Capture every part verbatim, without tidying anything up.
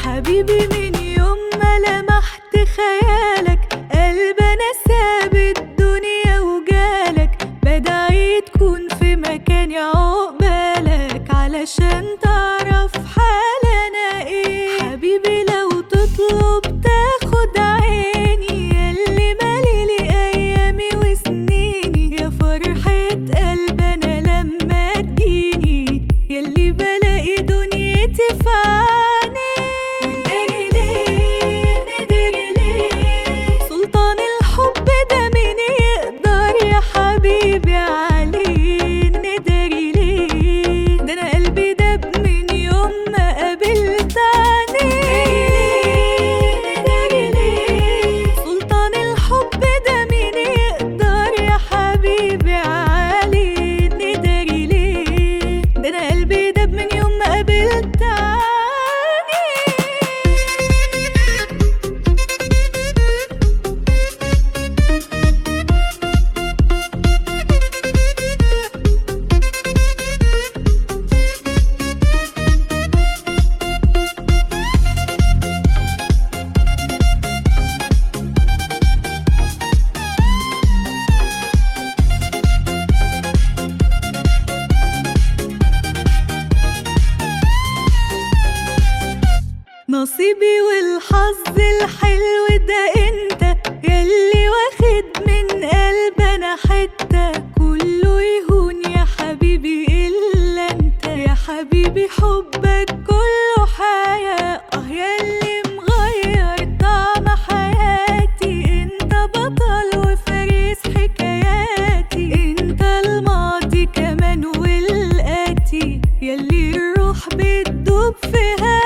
حبيبي من يوم ما لمحت خيالك قلبي انا ساب الدنيا وجالك، بدعي تكون في مكاني عقبالك علشان تعرف حال انا ايه. حبيبي لو تطلب تاخد عيني ياللي ماليلي ايامي وسنيني، يا فرحة قلبي انا لما تجيني ياللي بلاقي دنيتي في نصيبي والحظ الحلو ده انت ياللي واخد من قلبنا حتة، كله يهون يا حبيبي الا انت، يا حبيبي حبك كله حياة، اه ياللي مغير طعم حياتي، انت بطل وفارس حكاياتي، انت الماضي كمان والآتي ياللي الروح بتدوب في هواك.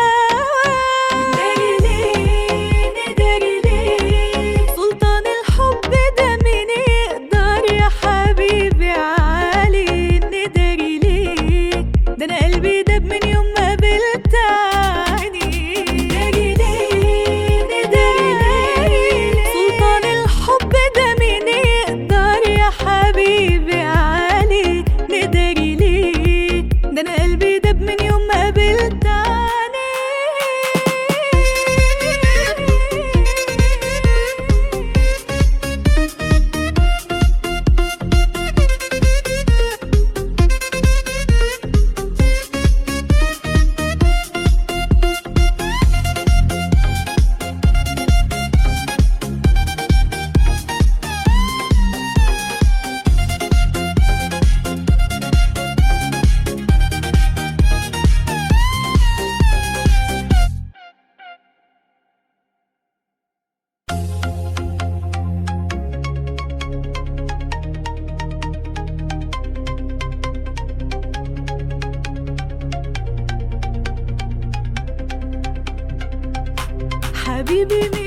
حبيبي